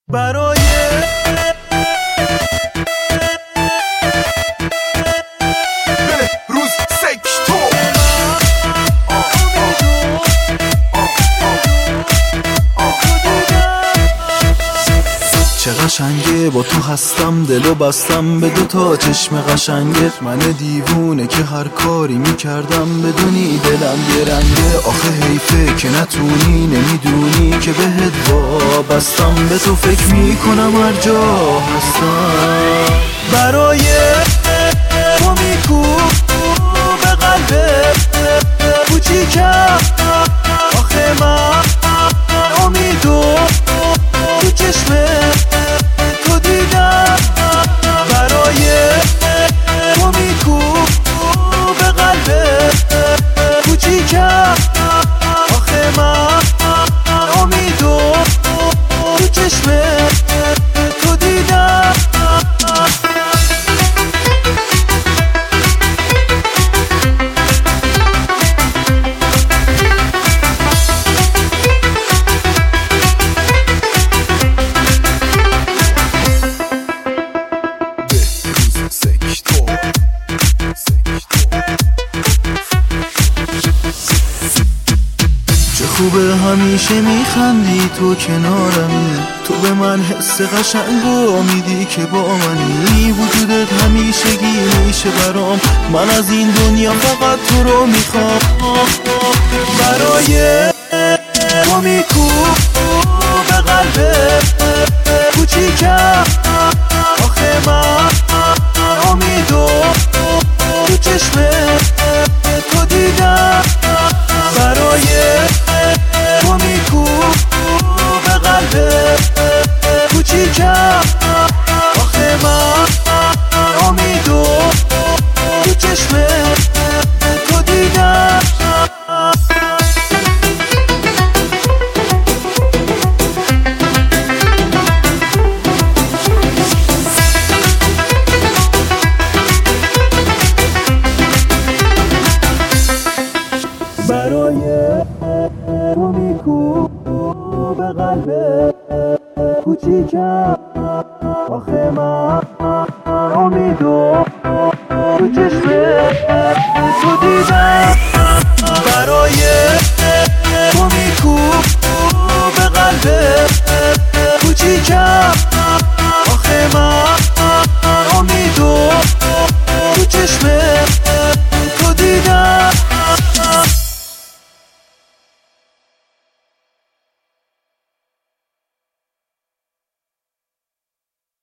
برای روز سکتور چه قشنگه با تو هستم، دلو بستم به دوتا چشم قشنگت. من دیوونه که هر کاری میکردم بدونی دلم یه رنگه. آخه حیفه که نتونی، نمیدونی که بهت وابستم. به تو فکر میکنم هر جا هستم. برای تو میکوب به قلبت کوچیکم. آخه من امیدو تو چشمت تو دیدم. برای تو میکوب به قلبت کوچیکم. آخه من امیدو تو چشمت تو دیدم. چه خوبه همیشه میخندی تو کنارمی. تو به من حس قشنگو میدی که با منی. وجودت همیشگی میشه برام. من از این دنیا فقط تو رو میخوام. برای تو میکوب به قلبت کوچیکم. آخه من امیدو تو چشمت تو دیدم. برای تو میکوب به قلبت کوچیکم. آخه من امیدو تو چشمت تو دیدم. برای تو میکوب به قلبت کوچیکم. آخه من امیدو تو چشمت تو دیدم. برای تو میکوب به قلبت کوچیکم. آخه من امیدو تو چشمت